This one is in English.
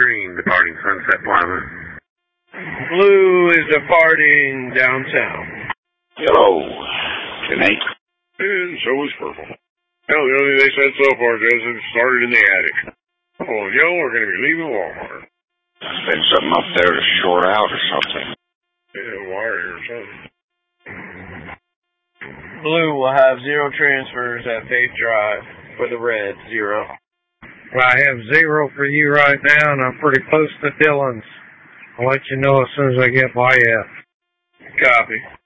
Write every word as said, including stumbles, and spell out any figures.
green departing Sunset Plaza. Blue is departing downtown. Yellow. ten eight. And so is purple. Hell, the only thing they said so far, Joseph, started in the attic. Purple and yellow are going to be leaving Walmart. There's been something up there to short out or something. Yeah, wire or something. Blue will have zero transfers at Faith Drive. For the red, zero. Well, I have zero for you right now, and I'm pretty close to Dylan's. I'll let you know as soon as I get my F. Copy.